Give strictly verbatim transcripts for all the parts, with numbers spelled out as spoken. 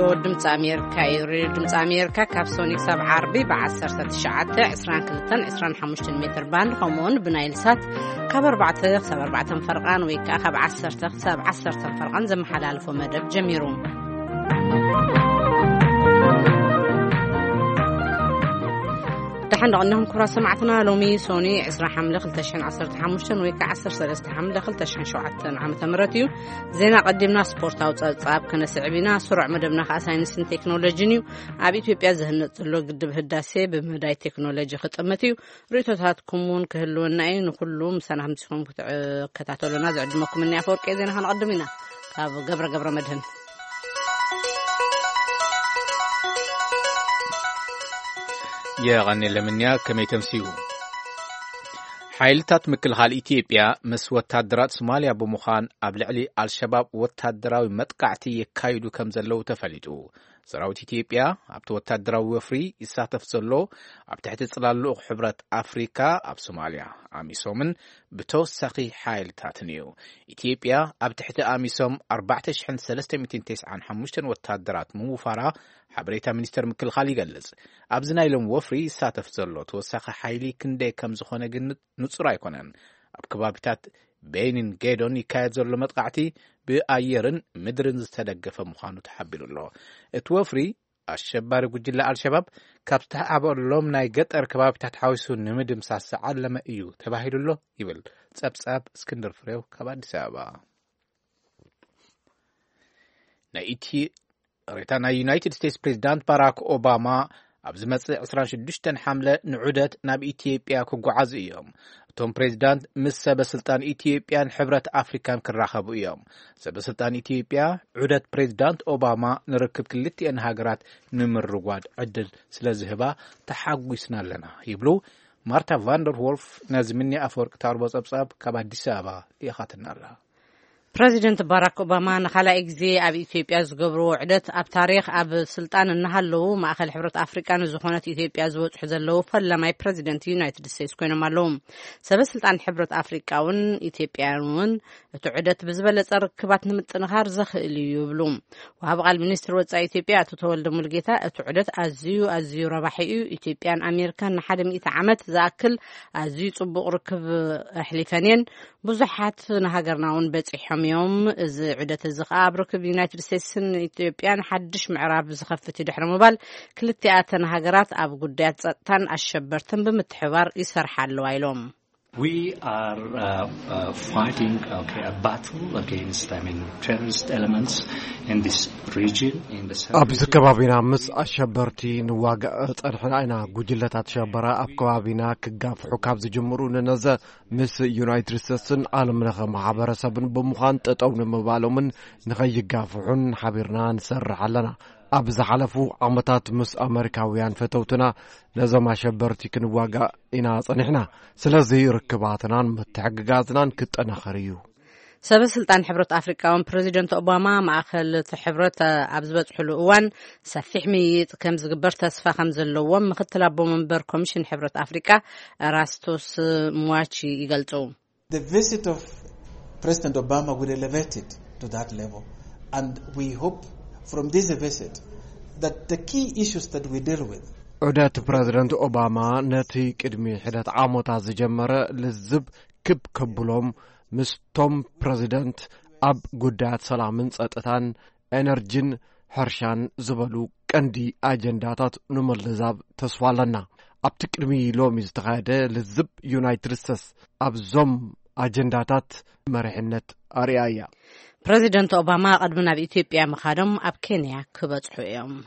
ድምፂ ኣሜሪካ እዩ ድምፂ ኣሜሪካ ካብ ሶኒክ ሰብ ዓርቢ ብዓሰርተ ትሽዓተ ዕስራን ክልተን ዕስራን ሓሙሽተን ሜትር ባንድ ከምኡውን ብናይል ሳት ካብ ኣርባዕተ ክሳብ ኣርባዕተ ፈርቃን ወይ ከዓ ካብ ዓሰርተ ክሳብ ዓሰርተ ፈርቃን ዘመሓላልፎ መደብ ጀሚሩ دحين قلناهم كرة سمعتنا لومي سوني عسرة حملة خلتشين عصرة حمشتن ويك عصر سلست حملة خلتشين شوعتن عم تمرتيو زينا قدمنا سبورت أو تصاب كنا سعبنا سرعة مدبنا خاصين تكنولوجيو عبيت بيزهن تلو قد بهداسة بمداي تكنولوجيا خدمتيو ريتوتات كمون كهلونا أي نقولهم سنة هم تسمون كتعتولنا زعد مكم مني أفورك إذا هنقدمنا كاب قبر قبر مدهن يا غني لمنيا كما تمسيو حيلتات مكلخال إثيوبيا مس وتادرات سوماليا بمخان أبلعلي الشباب وتادراوي متقعتي يكايدو كم زلو تفليتو سراوت إثيوبيا أبتو وتادراوي وفري يساتف زلو أبتحت صلالو حبرة أفريكا أب سوماليا آميسومن بتو ساقي حيلتات نيو إثيوبيا أبتحت آميسوم أربعة شحن سلسة ميتين تسعان حموشتن وتادرات موفارا حبريتا منستر مكلخال يقلز أبزنا يلوم وفري ساتف زلو توساق حيلي كندي كم زخونة جن نصرا يكونن أبكبابتات بين جيدون يكاد زلو متقعتي بأيرن مدرن زتدقف مخانو تحبيل الله اتوفري الشبار قجل الشباب كابتها عبر اللوم ناي قطر كبابتات حاوسو نمدم ساسا علم ايو تباهيل الله يبل تساب تساب اسكندر فريو كباد سابا نايتي ريتانا يونايتد ستيتس بريزيدنت باراك اوباما أبز مصر عشرة شدشتن حملة نعودت ناب إثيوبيا كوجعز إيام توم بريزيدنت مس سبسلطان إثيوبيا حبرة أفريكان كراخبو إيام سبسلطان إثيوبيا عودت بريزيدنت أوباما نركب كلتي أنهاجرات نمر رواد عدل سلازهبا تحققنا لنا يبلو مارتا فاندر وولف نازمني أفورك تاربوز أبصاب كبادي سابا يخاتنا لها بريزيدنت باراك اوباما نخلا اكزي اب اثيوبيا زغبرو عدت اب تاريخ اب سلطان نهلو ماخل حبرت افريكان زخونت اثيوبيا زوصح زلو فلماي بريزيدنت يونايتد ستيتس كوينو مالوم سبب سلطان حبرت افريكاون اثيوبياون تعدت بزبلص ركبات نمطنخار زخيل يبلوم وهب قال منستر وصاي اثيوبيا تتولد ملغيتا تعدت ازيو ازيو رباحيو اثيوبيان امريكان نحد مئة عامت زاكل ازيو صبق ركب احلفانين بزحات نهاجرناون بصحهم يوم إذ عدة الزقاب ركب يونايتد ستيتس إثيوبيا حدش معراب زخفت دحر موبال كل التئاتن هاجرات أب قديات تان الشبرتن بمتحوار يسرح الوايلوم. We are uh, uh, fighting okay, a battle against I mean terrorist elements in this region in the south. أبز كبابينا مس الشبرتي نواجه أرحنا جوجلات شبرة أب كبابينا كجاف حكاب زجمرون نزا مس يونايتد ستيتسن عالم لغة معبرة سبن بمخان تتون مبالومن نغي جافعون حبرنا نسر علنا أبز حلفو عمتات مس أمريكاويان فتوتنا لازم شبرتي كنواجه إنا صنحنا سلازي ركباتنا متحققاتنا كت أنا خريو سبب سلطان حبرت أفريقيا بريزيدنت أوباما مع خل حبرت أبزبط حلوان سفح ميت كم زجبر تسفى خمس اللوم مختلف بمنبر كوميشن حبرت أفريقيا راستوس مواتشي يقلتو. The visit of President Obama will elevate it to that level, and we hope from this visit that the key issues that we deal with. عدت بريزيدنت أوباما نتي كدمي حدث عاموتا زجمرة للزب كب كبلوم مستوم بريزيدنت أب قدات سلامن سأتتان انرجين حرشان زبالو كندي أجنداتات نمالزاب تسوالنا أب تكرمي لو مزدغادة للزب يونايتد ستيتس أب زوم أجنداتات مرحنت أريايا بريزيدنت أوباما قدمنا بإثيوبيا مخادم أب كينيا كبتحو يوم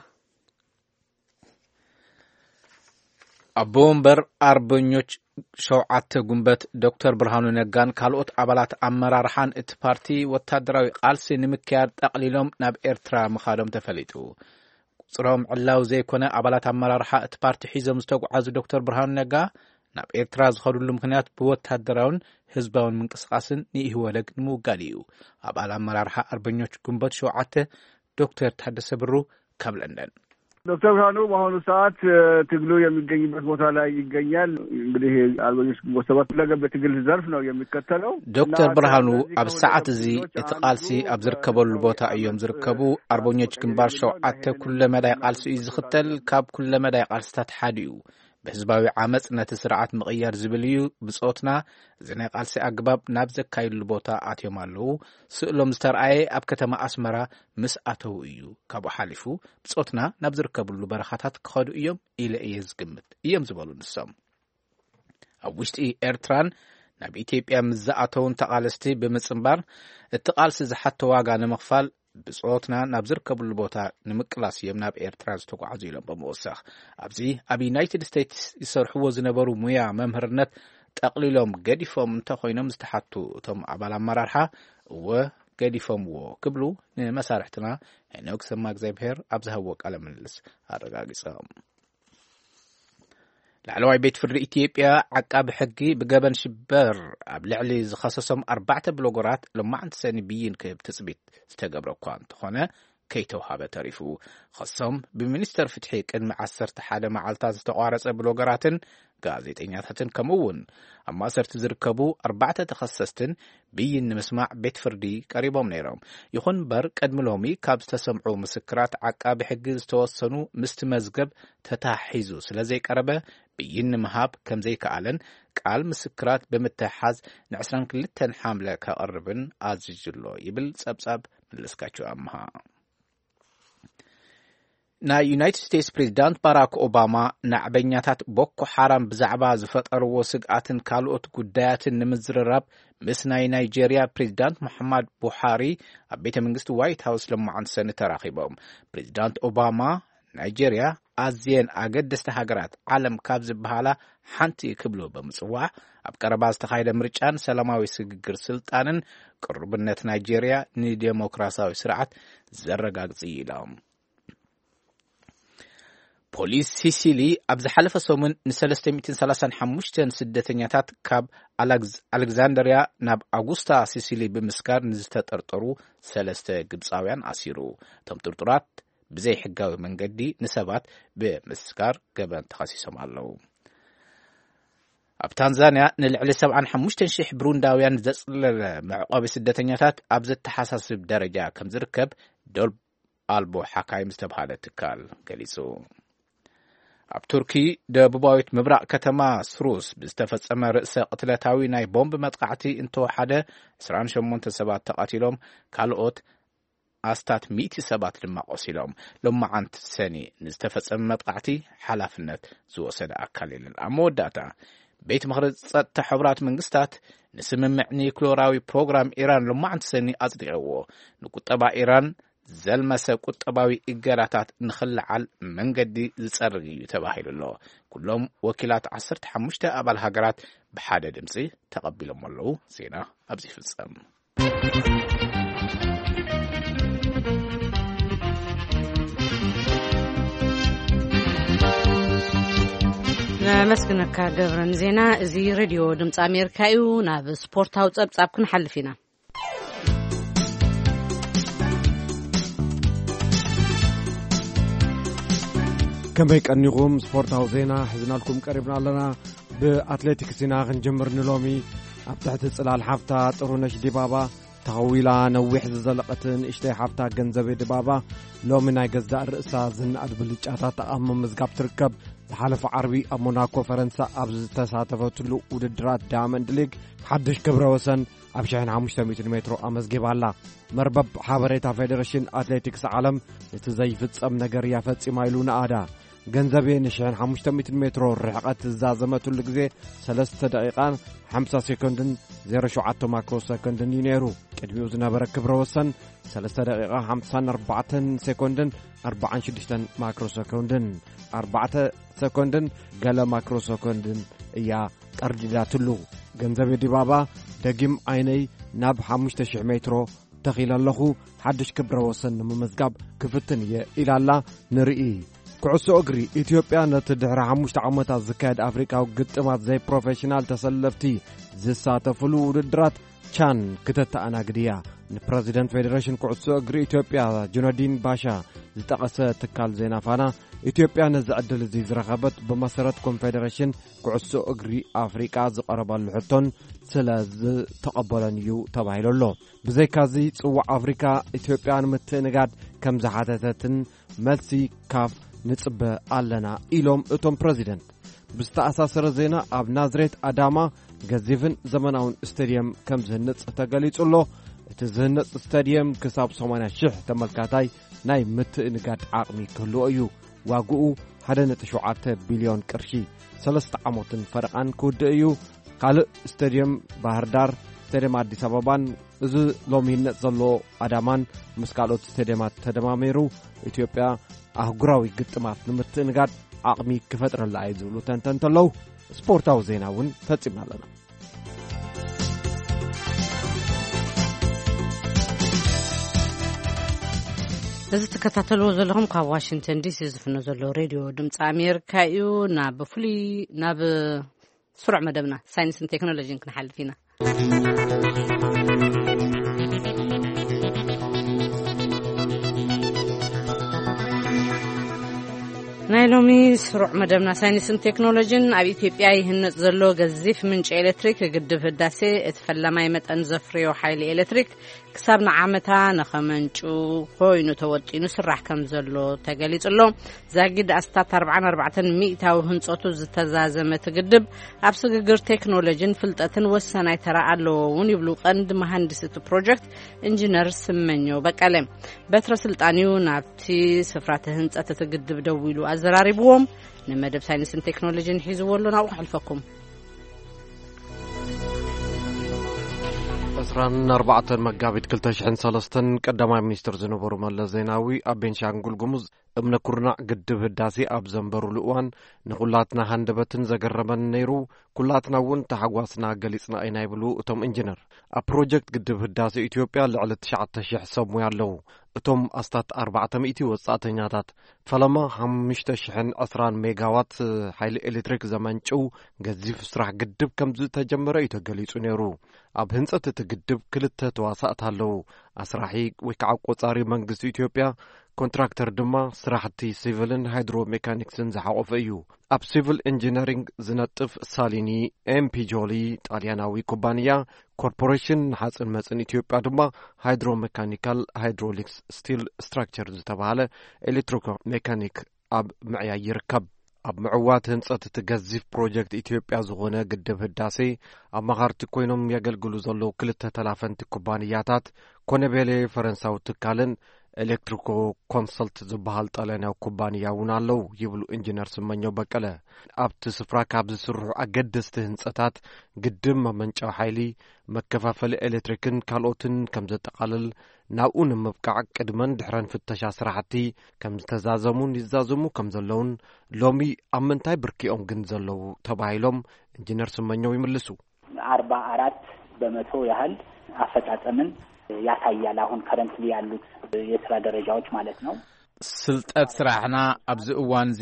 أبومبر أربنيوش شوعات قنبت دكتور برهانو نقان كالوت عبالات أمرارحان اتبارتي واتدراوي قالسي نمكيار تقليلهم ناب إرترا مخادم تفليتو صراهم علاو زي كونه عبالات أمرارحا اتبارتي حيزة مستوق عزو دكتور برهانو نقا ناب إرترا زخارو المخنيات بواتدراون حزباون منقسقاسن نيه ولق نمو قاليو عبال أمرارحا أربنيوش قنبت شوعات دكتور تحدث برو كابلندن ዶክተር ብርሃኑ በአሁኑ ሰዓት ትግሉ የሚገኝበት ቦታ ላይ ይገኛል። እንግዲህ አርበኞች ግንቦት ሰባት ለገብ ትግል ዘርፍ ነው የሚከተለው። ዶክተር ብርሃኑ ኣብ ሰዓት እዚ እቲ ቃልሲ ኣብ ዝርከበሉ ቦታ እዮም ዝርከቡ። አርበኞች ግንባር ሸውዓተ ኩለ መዳይ ቃልሲ እዩ ዝኽተል። ካብ ኩለ መዳይ ቃልስታት ሓደ እዩ። በህዝባዊ ዓመፅ ነቲ ስርዓት ምቕያር ዝብል እዩ። ብጾትና እዚ ናይ ቃልሲ ኣግባብ ናብ ዘካይድሉ ቦታ ኣትዮም ኣለዉ። ስእሎም ዝተረኣየ ኣብ ከተማ ኣስመራ ምስ ኣተው እዩ። ካብኡ ሓሊፉ ብጾትና ናብ ዝርከብሉ በረኻታት ክኸዱ እዮም ኢለ እየ ዝግምት እዮም ዝበሉ ንሶም። ኣብ ውሽጢ ኤርትራን ናብ ኢትዮጵያ ምስ ዝኣተውን ተቓለስቲ ብምጽምባር እቲ ቃልሲ ዝሓተ ዋጋ ንምኽፋል ብጾትና ናብ ዝርከብሉ ቦታ ንምቅላስ እዮም ናብ ኤርትራ ዝተጓዓዙ ኢሎም ብምውሳኽ ኣብዚ ኣብ ዩናይትድ ስቴትስ ይሰርሕዎ ዝነበሩ ሙያ መምህርነት ጠቕሊሎም ገዲፎም እንተኾይኖም ዝተሓቱ እቶም ኣባል ኣመራርሓ እወ ገዲፎምዎ ክብሉ ንመሳርሕትና ሄኖክ ሰማእግዚአብሔር ኣብ ዝሃቦ ቃለ ምልልስ ኣረጋጊጾም። ላዕለዋይ ቤት ፍርዲ ኢትዮጵያ ዓቃቢ ሕጊ ብገበን ሽበር ኣብ ልዕሊ ዝኸሰሶም ኣርባዕተ ብሎገራት ልማዕንቲ ሰኒ ብይን ክህብ ትጽቢት ዝተገብረ እኳ እንተኾነ ከይተውሃበ ተሪፉ። ኸሶም ብሚኒስተር ፍትሒ ቅድሚ ዓሰርተ ሓደ መዓልታት ዝተቋረጸ ብሎገራትን ጋዜጠኛታትን ከምኡውን ኣብ ማእሰርቲ ዝርከቡ ኣርባዕተ ተኸሰስትን ብይን ንምስማዕ ቤት ፍርዲ ቀሪቦም ነይሮም። ይኹን እምበር ቅድሚ ሎሚ ካብ ዝተሰምዑ ምስክራት ዓቃቢ ሕጊ ዝተወሰኑ ምስቲ መዝገብ ተታሒዙ ስለ ዘይቀረበ ብይን ንምሃብ ከም ዘይከኣለን ቃል ምስክራት ብምትሓዝ ንዕስራን ክልተን ሓምለ ከቐርብን ኣዝጅሎ ይብል ጸብጻብ መለስካቸው ኣምሃ። ናይ ዩናይትድ ስቴትስ ፕሬዚዳንት ባራክ ኦባማ ናዕበኛታት ቦኮ ሓራም ብዛዕባ ዝፈጠርዎ ስግኣትን ካልኦት ጉዳያትን ንምዝርራብ ምስ ናይ ናይጄርያ ፕሬዚዳንት መሐመድ ቡሃሪ ኣብ ቤተ መንግስቲ ዋይት ሃውስ ልማዓንቲ ሰኒ ተራኺቦም። ፕሬዚዳንት ኦባማ ናይጄርያ ኣዝየን ኣገደስቲ ሃገራት ዓለም ካብ ዝበሃላ ሓንቲ ክብሉ ብምጽዋዕ ኣብ ቀረባ ዝተኻየደ ምርጫን ሰላማዊ ስግግር ስልጣንን ቅርብነት ናይጄርያ ንዴሞክራሲያዊ ስርዓት ዘረጋግጽ ኢሎም። ፖሊስ ሲሲሊ ኣብ ዝሓለፈ ሰሙን ንሰለስተ ሚእትን ሰላሳን ሓሙሽተን ስደተኛታት ካብ ኣሌክዛንድሪያ ናብ ኣጉስታ ሲሲሊ ብምስካር ንዝተጠርጠሩ ሰለስተ ግብፃውያን ኣሲሩ። እቶም ጥርጡራት ብዘይ ሕጋዊ መንገዲ ንሰባት ብምስካር ገበን ተኸሲሶም ኣለዉ። ኣብ ታንዛንያ ንልዕሊ ሰብዓን ሓሙሽተን ሽሕ ብሩንዳውያን ዘጽለለ መዕቆቢ ስደተኛታት ኣብ ዘተሓሳስብ ደረጃ ከም ዝርከብ ዶል ኣልቦ ሓካይም ዝተባሃለ ትካል ገሊጹ። ኣብ ቱርኪ ደቡባዊት ምብራቕ ከተማ ስሩስ ብዝተፈጸመ ርእሰ ቅትለታዊ ናይ ቦምብ መጥቃዕቲ እንተወሓደ ዕስራን ሸሞንተ ሰባት ተቓቲሎም ካልኦት ኣስታት ሚእቲ ሰባት ድማ ቆሲሎም። ሎማዓንቲ ሰኒ ንዝተፈጸመ መጥቃዕቲ ሓላፍነት ዝወሰደ ኣካል የለን። ኣብ መወዳእታ ቤት ምኽሪ ጸጥታ ሕብራት መንግስታት ንስምምዕ ኒውክሌራዊ ፕሮግራም ኢራን ሎማዓንቲ ሰኒ ኣጽዲቕዎ። ንቁጠባ ኢራን ዘልመሰ ቁጠባዊ እገዳታት ንኽልዓል መንገዲ ዝጸርግ እዩ ተባሂሉ ኣሎ። ኩሎም ወኪላት ዓሰርተ ሓሙሽተ ኣባል ሃገራት ብሓደ ድምፂ ተቐቢሎም ኣለዉ። ዜና ኣብዚ ይፍጸም። ነመስግነካ ገብረን ዜና እዚ ሬድዮ ድምፂ ኣሜሪካ እዩ። ናብ ስፖርታዊ ጸብጻብ ክንሓልፍ ኢና። كمبي كنيغم سبورتاو زينا حزنالكم قريبنا لنا بأتليتيكس زينا غنجمر نلومي ኣብ ትሕቲ ጽላል ሓፍታ ጥሩነሽ ዲባባ ተኸዊላ ነዊሕ ዝዘለቐትን እሽተይ ሓፍታ ገንዘቤ ዲባባ ሎሚ ናይ ገዛእ ርእሳ ዝናኣድ ብልጫታት ኣብ ምምዝጋብ ትርከብ። ዝሓለፈ ዓርቢ ኣብ ሞናኮ ፈረንሳ ኣብ ዝተሳተፈትሉ ውድድራት ዳያመንድ ሊግ ሓድሽ ክብረ ወሰን ኣብ ሸሕን ሓሙሽተ ሚእቲ ሜትሮ ኣመዝጊባ ኣላ። መርበብ ሓበሬታ ፌዴሬሽን ኣትሌቲክስ ዓለም እቲ ዘይፍጸም ነገር ያፈጺማ ኢሉ ንኣዳ ገንዘቤ ንሸሕን ሓሙሽተ ሚእቲ ሜትሮ ርሕቐት ዝዛዘመትሉ ግዜ ሰለስተ ደቂቓን ሓምሳ ሴኮንድን ዜሮ ሸውዓተ ማክሮ ሰኮንድን እዩ ነይሩ። ቅድሚኡ ዝነበረ ክብረ ወሰን ሰለስተ ደቂቓ ሓምሳን ኣርባዕተን ሴኮንድን ኣርባዓን ሽዱሽተን ማክሮ ሰኮንድን ኣርባዕተ ሰኮንድን ገለ ማክሮ ሰኮንድን እያ ቀርዲዳትሉ። ገንዘቤ ዲባባ ደጊም ዓይነይ ናብ ሓሙሽተ ሽሕ ሜትሮ ተኺለ ኣለኹ ሓድሽ ክብረ ወሰን ንምምዝጋብ ክፍትን እየ ኢላላ ንርኢ። ኩዕሶ እግሪ ኢትዮጵያ ነቲ ድሕሪ ሓሙሽተ ዓመታት ዝካየድ ኣፍሪካዊ ግጥማት ዘይ ፕሮፌሽናል ተሰለፍቲ ዝሳተፍሉ ውድድራት ቻን ክተተኣናግድ እያ። ንፕሬዚደንት ፌዴሬሽን ኩዕሶ እግሪ ኢትዮጵያ ጁነዲን ባሻ ዝጠቐሰ ትካል ዜና ፋና ኢትዮጵያ ነዚ ዕድል እዚ ዝረኸበት ብመሰረት ኮንፌደሬሽን ኩዕሶ እግሪ ኣፍሪቃ ዝቐረበሉ ሕቶን ስለ ዝተቐበለን እዩ ተባሂሉ ኣሎ። ብዘይካዚ ጽዋዕ ኣፍሪካ ኢትዮጵያ ንምትእንጋድ ከም ዝሓተተትን መልሲ ካፍ ንጽበ ኣለና ኢሎም እቶም ፕሬዚደንት ብዝተኣሳሰረ ዜና ኣብ ናዝሬት ኣዳማ ገዚፍን ዘመናውን ስታድየም ከም ዝህነጽ ተገሊጹሎ። እቲ ዝህነጽ ስታድየም ክሳብ ሰማንያ ሽሕ ተመልካታይ ናይ ምትእንጋድ ዓቕሚ ክህልዎ እዩ። ዋግኡ ሓደ ነጥቢ ሸውዓተ ቢልዮን ቅርሺ ሰለስተ ዓመትን ፈረቓን ክውድእ እዩ። ካልእ ስታድየም ባህር ዳር፣ ስታድየም ኣዲስ ኣበባን እዚ ሎሚ ህነጽ ዘሎ ኣዳማን ምስ ካልኦት ስታድየማት ተደማሚሩ ኢትዮጵያ ኣህጉራዊ ግጥማት ንምትእንጋድ ዓቕሚ ክፈጥረላ እዩ ዝብሉ ተንተንተለው። ስፖርታዊ ዜና እውን ፈጺምና ኣለና። እዚ ተከታተልዎ ዘለኹም ካብ ዋሽንግተን ዲሲ ዝፍኖ ዘሎ ሬድዮ ድምፂ ኣሜሪካ እዩ። ናብ ፍሉይ ናብ ስሩዕ መደብና ሳይንስን ቴክኖሎጂን ክንሓልፍ ኢና። ናይ ሎሚ ስሩዕ መደብና ሳይንስን ቴክኖሎጂን ኣብ ኢትዮጵያ ይህነጽ ዘሎ ገዚፍ ምንጭ ኤሌክትሪክ ግድብ ህዳሴ እቲ ፈላማይ መጠን ዘፍርዮ ሓይሊ ኤሌክትሪክ ክሳብ ንዓመታ ንኸመንጩ ኮይኑ ተወጢኑ ስራሕ ከም ዘሎ ተገሊጹሎ። ዛጊድ ኣስታት ኣርባዕን ኣርባዕተን ሚእታዊ ህንጸቱ ዝተዛዘመት ግድብ ኣብ ስግግር ቴክኖሎጂን ፍልጠትን ወሰናይ ተራ ኣለዎ እውን ይብሉ ቀንዲ መሃንዲስ እቲ ፕሮጀክት ኢንጂነር ስመኘው በቀለ። በትረ ስልጣኒው ናብቲ ስፍራተ ህንጸት እቲ ግድብ ደው ኢሉ ኣዘራሪብዎም ንመደብ ሳይንስን ቴክኖሎጂን ሒዝዎሎ ናብኡ ሓልፈኩም። عشرين أربعة مقابل كل تشحن سلستن قدما منستر زنبور ملا زيناوي أبين شانقول قمز ابن كورنا قدب هداسي أب زنبرو لؤوان نقولاتنا هندبتن زقربن نيرو كلاتنا ون تحقواسنا قليسنا اينا يبلو اتم انجنر أبروجكت قدب هداسي إثيوبيا لعلى تشعة تشيح سمويا لو اتم أستات أربعة مئتي وساعتيناتات فلما هم مشتشحن عشرين ميجاوات حيل إلكتريك زمان شو قزيف سرح قدب كمزو تجمرة يتقليسو نيرو أب هنسة تقدب كلتا تواساتها لو أسرحي ويكعب قطاري منقز إثيوبيا كونتراكتر دما سراحتي سيفلن هيدرو ميكانيكسن زحاقف ايو اب سيفل انجينيرينج زنطف ساليني ام بي جولي طالياناوي كومبانيا كوربوريشن حاصل مصن ኢትዮጵያ ድማ ሃይድሮ ሜካኒካል ሃይድሮሊክስ ስቲል ስትራክቸር ዝተባሃለ ኤሌክትሪክ ሜካኒክ ኣብ ምዕያይ ይርከብ ኣብ ምዕዋት ህንጸት ትገዝፍ ፕሮጀክት ኢትዮጵያ ዝኾነ ግድብ ህዳሴ ኣብ መኻርቲ ኮይኖም ያገልግሉ ዘለዉ ክልተ ተላፈንቲ ኩባንያታት ኮነቤሌ ፈረንሳዊ ትካልን ኤሌክትሪኮ ኮንሰልት ዝበሃል ጣልያናዊ ኩባንያ እውን ኣለው ይብሉ ኢንጂነር ስመኘው በቀለ ኣብቲ ስፍራ ካብ ዝስርሑ ኣገደስቲ ህንጸታት ግድብ ማመንጫዊ ሓይሊ መከፋፈሊ ኤሌክትሪክን ካልኦትን ከም ዘጠቃልል ናብኡ ንምብቃዕ ቅድመን ድሕረን ፍተሻ ስራሕቲ ከም ዝተዛዘሙን ይዛዘሙ ከም ዘለውን ሎሚ ኣብ ምንታይ ብርኪኦም ግን ዘለው ተባሂሎም ኢንጂነር ስመኘው ይምልሱ አርባ አራት በመቶ ያህል አፈጻጸምን ያሳያል አሁን ከረንትሊ ያሉት የስራ ደረጃዎች ማለት ነው ስልጠት ስራሕና ኣብዚ እዋንዚ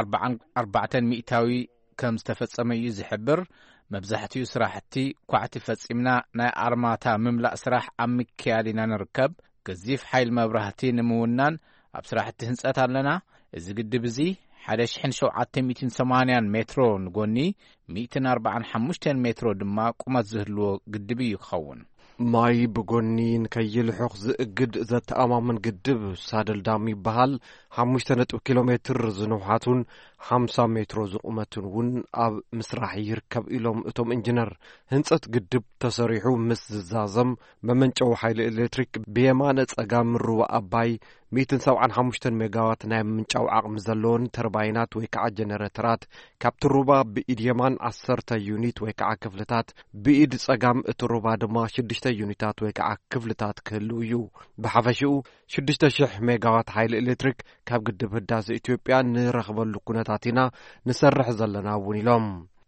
አርባዕተ ሚእታዊ ከም ዝተፈጸመ እዩ ዝሕብር መብዛሕትኡ ስራሕቲ ኳዕቲ ፈጺምና ናይ ኣርማታ ምምላእ ስራሕ ኣብ ምክያድና ንርከብ ገዚፍ ሓይል መብራህቲ ንምውናን ኣብ ስራሕቲ ህንጸት ኣለና እዚ ግድብ እዚ ሓደ ሽሕን ሸውዓተ ሚእትን ሰማንያን ሜትሮ ንጎኒ ሚእትን ኣርባዓን ሓሙሽተን ሜትሮ ድማ ቁመት ዝህልዎ ግድብ እዩ ክኸውን ማይ ብጎኒ ንከይልሑቕ ዝእግድ ዘተኣማምን ግድብ ሳድል ዳም ይበሃል ሓሙሽተ ነጥቢ ኪሎ ሜትር ዝንውሓቱን ሓምሳ ሜትሮ ዝቁመቱን እውን ኣብ ምስራሕ ይርከብ ኢሎም እቶም ኢንጂነር ህንጸት ግድብ ተሰሪሑ ምስ ዝዛዘም መመንጨዊ ሓይሊ ኤሌክትሪክ ብየማነ ጸጋም ሩባ ኣባይ مئة وسبعة وخمسين ميجاوات نايم منጫው ዓቕሚ ዘለዎን ተርባይናት ወይ ከዓ ጀነሬተራት ካብቲ ሩባ ብኢድ የማን عشرة ዩኒት ወይ ከዓ ክፍልታት ብኢድ ጸጋም እቲ ሩባ ድማ ሽዱሽተ ዩኒታት ወይ ከዓ ክፍልታት ክህልው እዩ ብሓፈሽኡ ሽዱሽተ ሽሕ ሜጋዋት ሓይሊ ኤሌክትሪክ ካብ ግድብ ህዳሴ ኢትዮጵያ ንረኽበሉ ኩነታት ኢና ንሰርሕ ዘለና እውን ኢሎም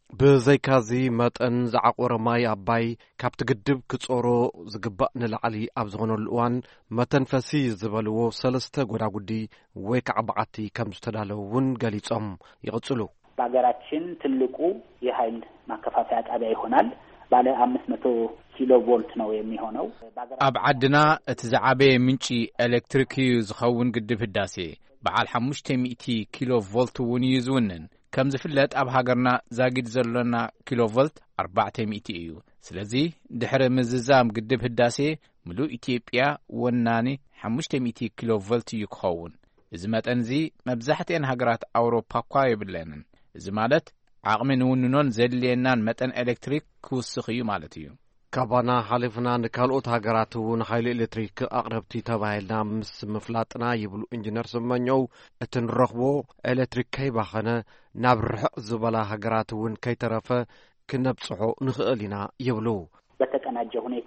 ብዘይካዚ መጠን ዝዓቆረ ማይ ኣባይ ካብቲ ግድብ ክጾሮ ዝግባእ ንላዕሊ ኣብ ዝኾነሉ እዋን መተንፈሲ ዝበልዎ ሰለስተ ጎዳጉዲ ወይ ከዓ በዓቲ ከም ዝተዳለዉ እውን ገሊጾም ይቕጽሉ በሀገራችን ትልቁ የኃይል ማከፋፈያ ጣቢያ ይሆናል ባለ አምስት መቶ ኪሎ ቮልት ነው የሚሆነው። ኣብ ዓድና እቲ ዝዓበየ ምንጪ ኤሌክትሪክ ዝኸውን ግድብ ህዳሴ በዓል ሓሙሽተ ሚእቲ ኪሎ ቮልት እውን እዩ ዝውንን። ከም ዝፍለጥ ኣብ ሃገርና ዛጊድ ዘሎና ኪሎ ቮልት ኣርባዕተ ሚእቲ እዩ። ስለዚ ድሕሪ ምዝዛም ግድብ ህዳሴ ምሉእ ኢትዮጵያ ወናኒ ሓሙሽተ ሚእቲ ኪሎ ቮልት እዩ ክኸውን። እዚ መጠን እዚ መብዛሕትአን ሃገራት ኣውሮፓ እኳ የብለንን። እዚ ማለት ዓቕሚ ንውንኖን ዘድልየናን መጠን ኤሌክትሪክ ክውስኽ እዩ ማለት እዩ። ካባና ሓሊፍና ንካልኦት ሃገራት እውን ሓይሊ ኤሌክትሪክ ኣቕረብቲ ተባሂልና ምስ ምፍላጥና ይብሉ ኢንጂነር ስመኘው እቲ ንረኽቦ ኤሌክትሪክ ከይባኸነ ናብ ርሕቕ ዝበላ ሃገራት እውን ከይተረፈ ክነብጽሖ ንኽእል ኢና ይብሉ። በተቀናጀ ሁኔታ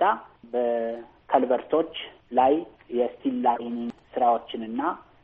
በካልቨርቶች ላይ የስቲል ላይኒንግ ስራዎችንና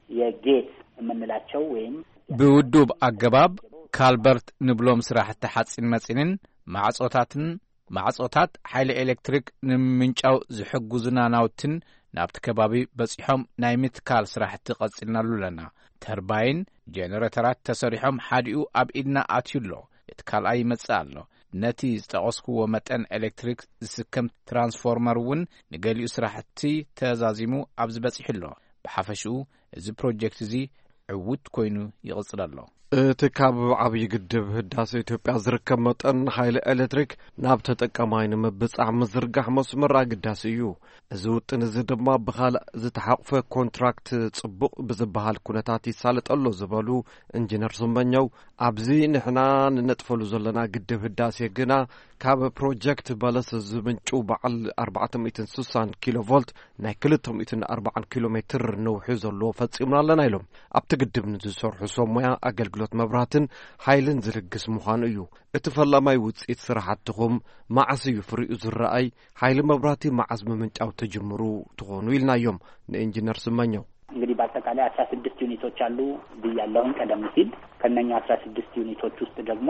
የጌት የምንላቸው ወይም ብውዱብ አገባብ ካልበርት ንብሎም ስራሕቲ ሓጺን መጺንን ማዕጾታትን ማዕጾታት ሓይሊ ኤሌክትሪክ ንምንጫው ዝሕግዙና ናውትን ናብቲ ከባቢ በጺሖም ናይ ምትካል ስራሕቲ ቀጺልናሉ ኣለና። ተርባይን ጀነሬተራት ተሰሪሖም ሓዲኡ ኣብ ኢድና ኣትዩሎ እቲ ካልኣይ ይመጽእ ኣሎ። ነቲ ዝጠቐስክዎ መጠን ኤሌክትሪክ ዝስከም ትራንስፎርመር እውን ንገሊኡ ስራሕቲ ተዛዚሙ ኣብ ዝበጽሕ ኣሎ። ብሓፈሽኡ እዚ ፕሮጀክት እዚ ዕውት ኮይኑ ይቕጽል ኣሎ። እቲ ካብ ዓብዪ ግድብ ህዳሴ ኢትዮጵያ ዝርከብ መጠን ሓይሊ ኤሌክትሪክ ናብ ተጠቃማይ ንምብጻሕ ምዝርጋሕ መስመር ኣገዳሲ እዩ። እዚ ውጥን እዚ ድማ ብኻልእ ዝተሓቕፈ ኮንትራክት ጽቡቕ ብዝበሃል ኩነታት ይሳለጠሎ ዝበሉ ኢንጂነር ስመኘው ኣብዚ ንሕና ንነጥፈሉ ዘለና ግድብ ህዳሴ ግና ካብ ፕሮጀክት በለስ ዝምንጩ በዓል ኣርባዕተ ሚእቲ ስድሳ ኪሎ ቮልት ናይ ክልተ ሚእቲ ኣርባዓ ኪሎ ሜትር ነውሒ ዘለዎ ፈጺምና ኣለና ኢሎም። ኣብቲ ግድብ ንዝሰርሑ ሰብ ሞያ ኣገልግሎት መብራህትን ሓይልን ዝልግስ ምዃኑ እዩ። እቲ ፈላማይ ውጽኢት ስራሕትኹም ማዓስ እዩ ፍሪኡ ዝረአይ? ሓይሊ መብራህቲ ማዓስ ምምንጫው ተጀምሩ ትኾኑ ኢልናዮም ንኢንጂነር ስመኘው። እንግዲህ በአጠቃላይ አስራ ስድስት ዩኒቶች አሉ ብያለሁኝ ቀደም ሲል። ከነኛ አስራ ስድስት ዩኒቶች ውስጥ ደግሞ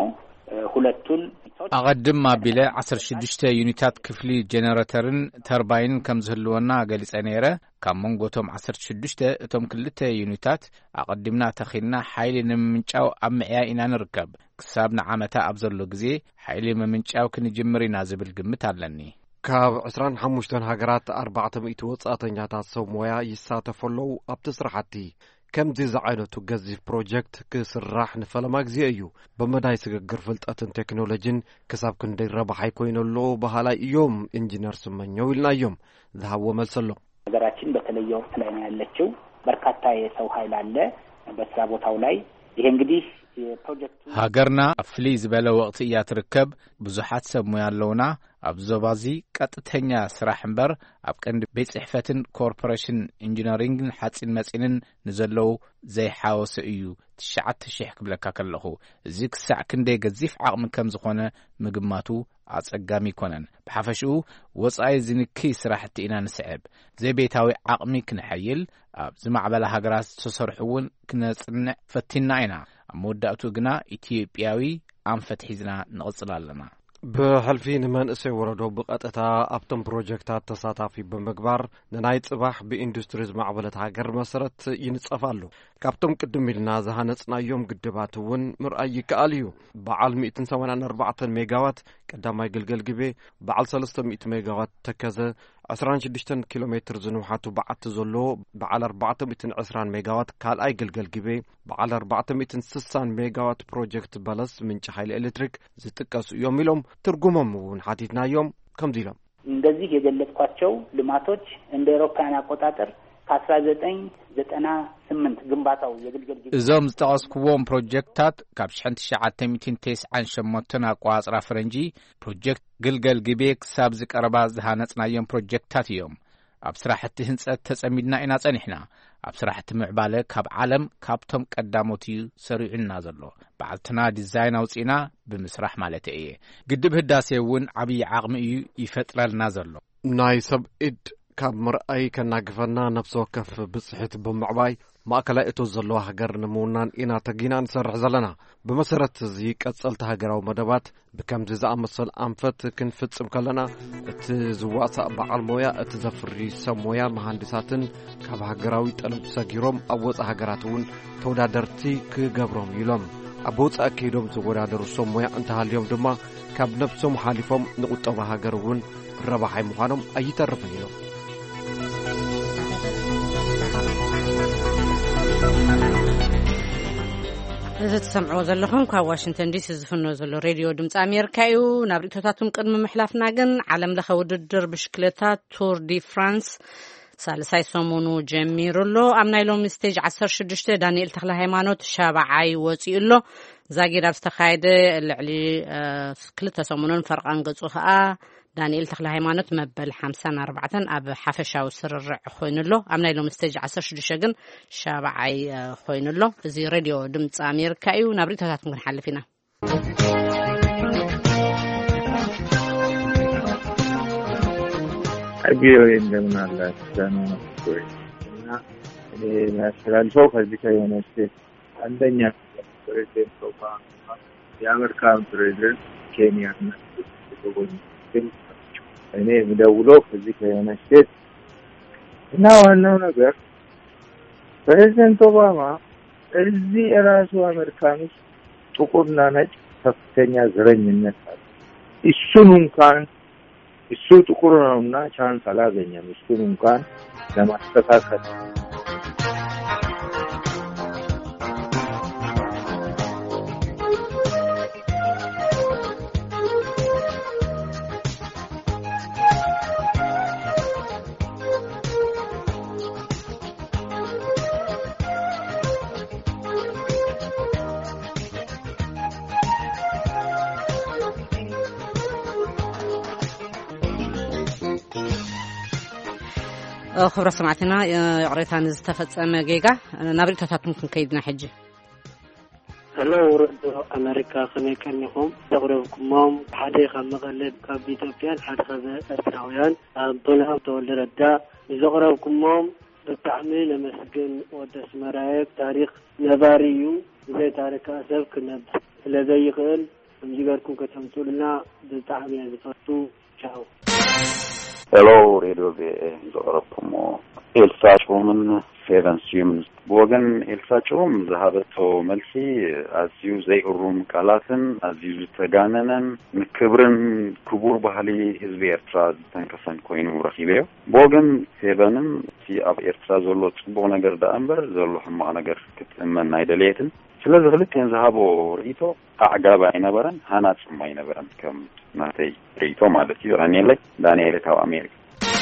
ሁለቱን ኣቐድም ኣቢለ ዓሰርተ ሽዱሽተ ዩኒታት ክፍሊ ጀነሬተርን ተርባይንን ከም ዝህልወና ገሊጸ ነይረ። ካብ መንጎቶም ዓሰርተ ሽዱሽተ እቶም ክልተ ዩኒታት ኣቐዲምና ተኺልና ሓይሊ ንምምንጫው ኣብ ምዕያይ ኢና ንርከብ። ክሳብ ንዓመታ ኣብ ዘሎ ግዜ ሓይሊ ምምንጫው ክንጅምር ኢና ዝብል ግምት ኣለኒ። ካብ عشرين وخمسة ሃገራት ኣርባዕተ ሚእቲ ወጻእተኛታት ሰብ ሞያ ይሳተፈለው ኣብቲ ስራሕቲ። ከምዚ ዝዓይነቱ ገዚፍ ፕሮጀክት ክስራሕ ንፈለማ ግዜ እዩ። በመዳይ ስግግር ፍልጠትን ቴክኖሎጂን ክሳብ ክንደይ ረባሓይ ኮይነሎ ባህላይ እዮም ኢንጂነር ስመኘው ኢልናዮም ዝሃቦ መልሰሎ። ሀገራችን በተለየ ወቅት ላይ ነው ያለችው። በርካታ የሰው ኃይል አለ በስራ ቦታው ላይ። ይሄ እንግዲህ ሃገርና ፍልይ ዝበለ ወቅቲ እያ ትርከብ። ብዙሓት ሰብ ሞያ ኣለውና። ኣብ ዞባዚ ቀጥተኛ ስራሕ እምበር ኣብ ቀንዲ ቤት ጽሕፈትን ኮርፖሬሽን ኢንጂነሪንግን ሓጺን መጺንን ንዘለው ዘይሓወሰ እዩ። ትሽዓተ ሽሕ ክብለካ ከለኹ እዚ ክሳዕ ክንደይ ገዚፍ ዓቕሚ ከም ዝኾነ ምግማቱ ኣጸጋሚ ይኮነን። ብሓፈሽኡ ወጻኢ ዝንኪ ስራሕቲ ኢና ንስዕብ። ዘይቤታዊ ዓቕሚ ክንሐይል ኣብ ዝማዕበላ ሃገራት ዝተሰርሑ እውን ክነጽንዕ ፈቲና ኢና። ኣብ መወዳእቱ ግና ኢትዮጵያዊ ኣንፈት ሒዝና ንቕጽል ኣለና። ብሕልፊ ንመንእሰይ ወረዶ ብቐጥታ ኣብቶም ፕሮጀክታት ተሳታፊ ብምግባር ንናይ ጽባሕ ብኢንዱስትሪ ዝማዕበለት ሃገር መሰረት ይንጸፋሉ። ካብቶም ቅድም ኢልና ዝሃነጽናዮም ግድባት እውን ምርኣይ ይከኣል እዩ። በዓል ሚእቲ ሰማንያ ኣርባዕተ ሜጋዋት ቀዳማይ ግልገል ግቤ፣ በዓል ሰለስተ ሚእቲ ሜጋዋት ተከዘ፣ عشرين وستة كيلو متر زنوحات بعت زلو بعل أربعة مئة وعشرين ميجاوات كالأي جلجل جبي بعل أربعة مئة وستين ميجاوات بروجكت بلس من شحيل إلكتريك زتكاس يوم يوم ترجمهم ونحدثنا يوم كم ديلهم እንደዚህ የገለጽኳቸው ልማቶች እንደ አውሮፓውያን አቆጣጠር ከአስራ ዘጠኝ ዘጠና ስምንት ግንባታው የግልገል ግቤ እዞም ዝተቀስኩዎም ፕሮጀክታት ካብ ሽሕን ትሽዓተ ሚእትን ትስዓን ሸሞንተን ኣቋጽራ ፈረንጂ ፕሮጀክት ግልገል ግቤ ክሳብ ዝቀረባ ዝሃነጽናዮም ፕሮጀክታት እዮም። ኣብ ስራሕቲ ህንጸት ተጸሚድና ኢና ጸኒሕና። ኣብ ስራሕቲ ምዕባለ ካብ ዓለም ካብቶም ቀዳሞት እዩ ሰሪዑና ዘሎ። በዓልትና ዲዛይን ኣውጺና ብምስራሕ ማለት እየ። ግድብ ህዳሴ እውን ዓብዪ ዓቕሚ እዩ ይፈጥረልና ዘሎ። ናይ ሰብ ኢድ ካብ ምርኣይ ከናግፈና ነፍሲ ወከፍ ብጽሕት ብምዕባይ ማእከላይ እቶ ዘለዎ ሃገር ንምውናን ኢና ተጊና ንሰርሕ ዘለና። ብመሰረት እዚ ቀጸልቲ ሃገራዊ መደባት ብከምዚ ዝኣመሰል ኣንፈት ክንፍጽም ከለና እቲ ዝዋሳእ በዓል ሞያ እቲ ዘፍሪ ሰብ ሞያ መሃንዲሳትን ካብ ሃገራዊ ጠለብ ሰጊሮም ኣብ ወፃ ሃገራት እውን ተወዳደርቲ ክገብሮም ኢሎም ኣብ ወጻኢ ከይዶም ዝወዳደሩ ሰብ ሞያ እንተሃልዮም ድማ ካብ ነፍሶም ሓሊፎም ንቁጠባ ሃገር እውን ረባሓይ ምዃኖም ኣይተርፍን ኢሎም እዚ ትሰምዕዎ ዘለኹም ካብ ዋሽንግተን ዲሲ ዝፍኖ ዘሎ ሬድዮ ድምፂ ኣሜሪካ እዩ ናብ ሪቶታቱን ቅድሚ ምሕላፍና ግን ዓለም ለኸ ውድድር ብሽክሌታ ቱር ዲ ፍራንስ ሳልሳይ ሰሙኑ ጀሚሩሎ ኣብ ናይ ሎሚ ስቴጅ ዓሰርተ ሽዱሽተ ዳንኤል ተክለ ሃይማኖት ሻብዓይ ወፂኡ ኣሎ ዛጊድ ኣብ ዝተኻየደ ልዕሊ ክልተ ሰሙኑን ፈርቃን ገጹ ከዓ ዳንኤል ተክለ ሃይማኖት መበል ሓምሳን ኣርባዕተን ኣብ ሓፈሻዊ ስርርዕ ኮይኑሎ ኣብ ናይ ሎሚ ስቴጅ ዓሰርተ ሽዱሽተ ግን ሻብዓይ ኮይኑሎ እዚ ሬድዮ ድምፂ ኣሜሪካ እዩ ናብ ሪቶታት ክንሓልፍ ኢና አጊዮ እንደምን አላችሁ ነው ወይ እና እኔ ማስተላልፈው ከዚህ ከሆነች አንደኛ ፕሬዝዳንት ኦባማ የአሜሪካን ፕሬዝዳንት ኬንያ ነው እኔ ምደውለው ከዚህ ከሆነች እና ዋናው ነገር ፕሬዝዳንት ኦባማ እዚህ ራሱ አሜሪካን ጥቁርና ነጭ ከፍተኛ ዘረኝነት አለ እሱን እንኳን እሱ ጥቁር ነውና ቻንስ አላገኘም እሱን እንኳን ለማስተካከል خبر سمعتنا يعرفان استفدنا جيجا نبريتاتكم كيدنا حجي هلا ورد أمريكا خميكنيهم تغربكم مام حديقة مغلب كابيتوبيان حديقة أستراليان طلعوا تولد زغربكم مام بالتعميل مسجن ودس مرايك تاريخ نباريو زي تاريخ أسف كنا لذي يقول مجيبكم كتمتوا لنا بالتعميل بفتو شاو Hello, Radio V. زغربكم إلسا شومن سيفن سيومن بوغن إلسا شوم ذهبتو ملسي أزيو زي الروم كالاتن أزيو تغاننن مكبرن كبور بحالي هزبي إرتراز تنكسن كوينو رخيبيو بوغن سيفنن سي أب إرتراز زولو تبو نگر دا أمبر زولو حما نگر كتمن نايدليتن ስለዚህ ሁለት የዛሃቦ ሪቶ አጋባ አይነበረን ሃናጽ ማይነበረን ከም ናተይ ሪቶ ማለት እዩ ዳንኤል ዳንኤል ታው አሜሪካ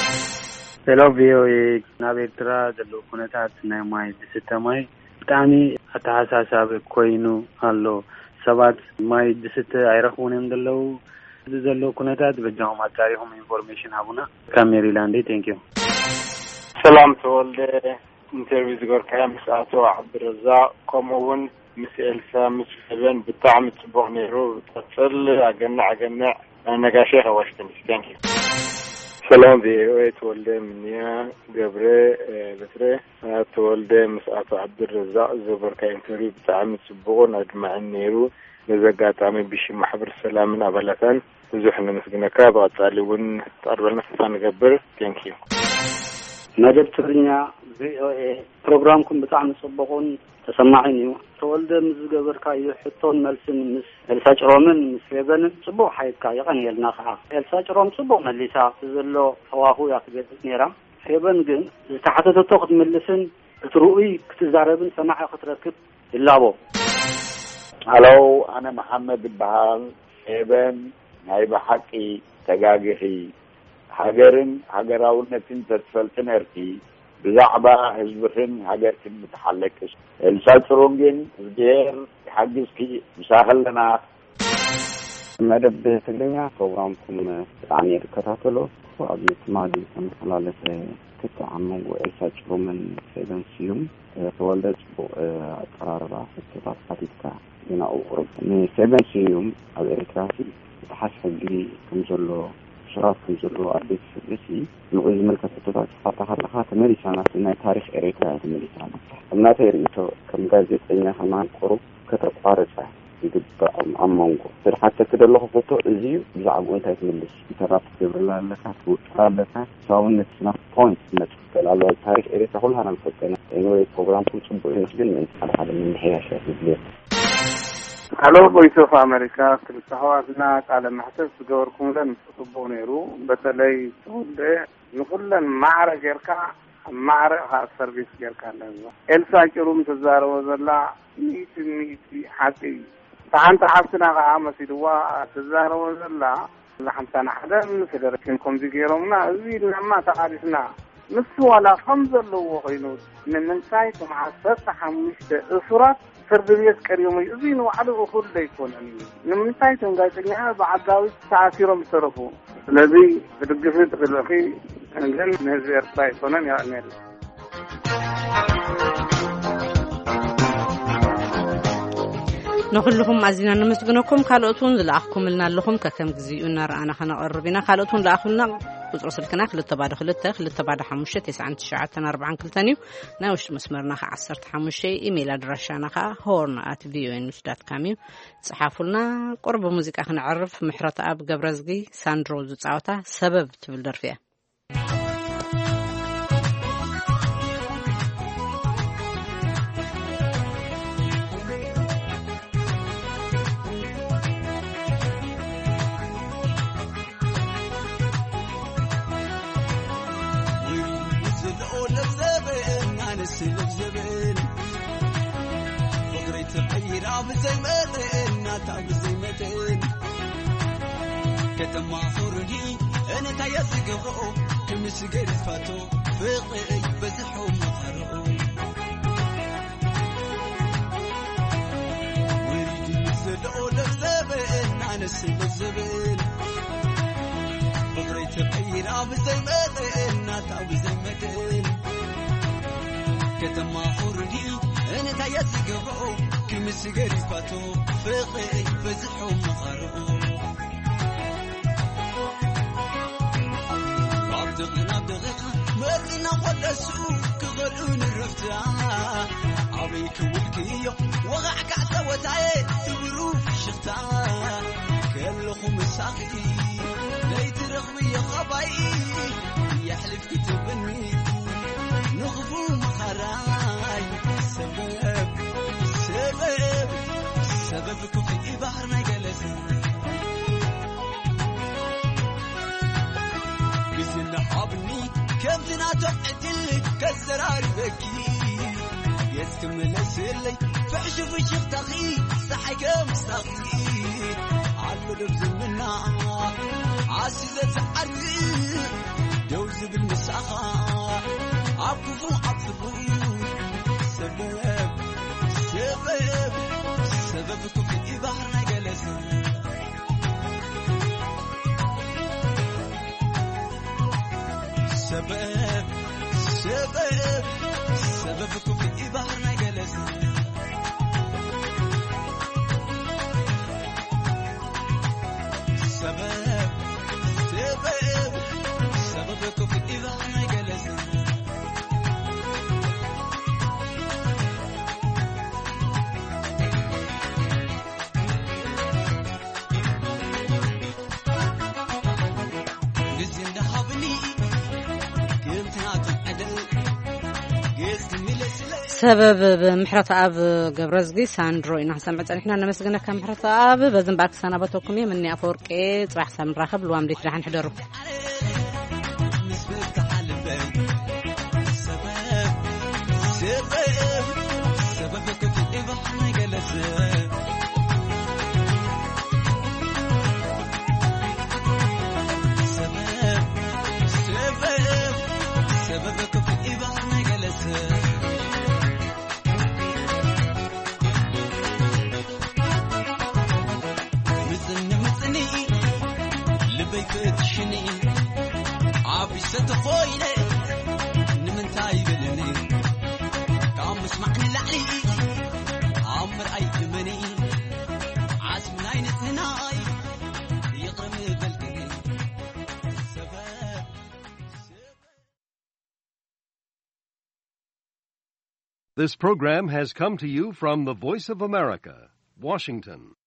ሄሎ ቪኦኤ ናቤትራ ዘሎ ኩነታት ናይ ማይ ድስተማይ ብጣዕሚ አተሓሳሳብ ኮይኑ አሎ ሰባት ማይ ድስተ አይረኽቡንም ደለው ዘሎ ኩነታት በጃው ማጣሪሁም ኢንፎርሜሽን አቡና ካሜሪላንድ ቴንክ ዩ ሰላም ተወልደ ኢንተርቪው ዝገር ካም ሰዓቱ አብረዛ ኮሞውን مسئلة مسفلين بتعم تبغ نيرو تصل أجنع أجنع نجاشة واشتني ثانك يو سلام بي تولد منيا جبرة بترة تولد مسألة عبد الرزاق زبر كإنتري بتعم تبغ نجمع نيرو نزجات عمي بشي محبر السلام من أبلتان وزحنا مسجنا كابا تعلون تعرفنا فان جبر ثانك يو نجد ترنيا بي برنامجكم بتاعم تبغون تسمعني تولد مزجبر كاي حطون ملسن مس الساج رومن مسلبن صبو حيد كاي غني الناخع الساج روم صبو مليسا زلو هواهو ياكبت نيرا هيبن جن تحت تاخذ ملسن تروي كتزاربن سماع خطركب اللابو هلو انا محمد بحال هيبن هاي بحقي تجاجحي هاجرن هاجراونتين تتفلتنرتي بزعبة هزبخن هاجرتين متحلقش الساترونجين غير حجزكي مساهل لنا مدب بتليا برنامجكم يعني كتاتلو وقبل مادي خلال كتعمل وإلساترو من سيدان سيوم تولدت قرار استطاعت حديثة هنا أوروب من سيدان سيوم الإريتراسي تحسب لي كمزلو شراف كمزلو أربيت سبسي نقول ملكة استطاعت خطها لها تمريسانا في تاريخ إريترا تمريسانا الناس يريتو كم جازت إنها همان قروب كتب قارسة يدب أمانكو سر حتى كده الله فوتو إزيو بزعبو إنتا يتملس يتراب تبرلا لكا توتقال لكا سواء نتنا بوينت نتفكال على التاريخ إريتا كلها نمسكنا إنه البروغرام كنت سبو إنسجل من على هذا من هي شاكل بلير ሃሎ ቮይስ ኦፍ አሜሪካ ክልተኸዋትና ቃለ ማሕተት ዝገበርኩምለን ጽቡቕ ነይሩ በተለይ ወደ ንኹለን ማዕረ ጌርካ ማዕረ ሰርቪስ ጌርካ ኣለዎ ኤልሳ ጭሩም ተዛረበ ዘላ ሚቲ ሚቲ ሓቂ ታንተ ሓፍትና ከዓ መሲድዋ ተዛረበ ዘላ ለሓምሳና ሓደን ፌደሬሽን ኮምዚ ገይሮምና እዚ ለማ ተቃዲስና ንሱ ዋላ ከም ዘለዎ ኮይኑ ንምንታይ ከም ዓሰርተ ሓሙሽተ እሱራት ፍርድ ቤት ቀሪዮም እዚ ንባዕሉ እኹል ዘይኮነን ንምንታይ ከም ጋዜጠኛ ብዓዳዊ ተኣሲሮም ዝተረፉ ስለዚ ብድግፍት ብልኺ ግን ነዚ ኤርትራ ይኮነን ያኔል نخلهم عزيزنا نمسجنكم كالوتون لأخكم لنا لهم ككم جزء نار أنا خنا قربنا كالوتون لأخنا وزرس الكناخ للتبادل خلته للتبادل حمشة تسعة تشعة أربعة كل تاني ناوش مسمرنا خ عصرت حمشة إيميل أدرسنا خ هورن at فيوينوس دوت كاميو صحافلنا قرب موسيقى خنا عرف محرة أب جبرزقي ساندرو زعوتا سبب تبلدر فيها سلب زبين فقريت الحير عب زي متين ناتعب زي متين كتم عصورني أنا تياس قبرو كم سجل فاتو فقري بزحهم مخرو وريد نزلو لزبين أنا سلب زبين فقريت الحير عب زي متين ناتعب زي متين كتم عصورني أنا تياس قبرو كم سجل فاتو فقري بزحهم مخرو دقنا دقيقة مرنا قدسو كغلون الرفتاع عبيك والكيو وغعك عتوتاي تبروف الشختاع كلهم الساقي ليت رغبي خباي يحلف كتبني نغفو مخراي سبب سبب سببكم في بحرنا جلسنا بسن حابني كم تناتو عدل كسرار بكي يستمل سيرلي فعش في شيخ تغي صحيك مستغي عالو لبز منا عاسزة عرضي دوز بالمساخة عبكفو عبفو سبب سبب سببكم في بحرنا جلسنا سبب سبب سببكم في بحرنا جلسنا سبب سبب سببكم في بحرنا جلسنا سبب بمحرة أب جبرزقي ساندرو إنها سمعت إحنا نمسكنا كمحرة أب بزن باك سنة بتوكم مني أفوركي راح سام راخب لو أمريك راح نحضره ستفويني نمنتاي بلني كام اسمعني لعلي عمر اي بمني عزم ناين ثناي يقرم بلقني This program has come to you from the Voice of America, Washington.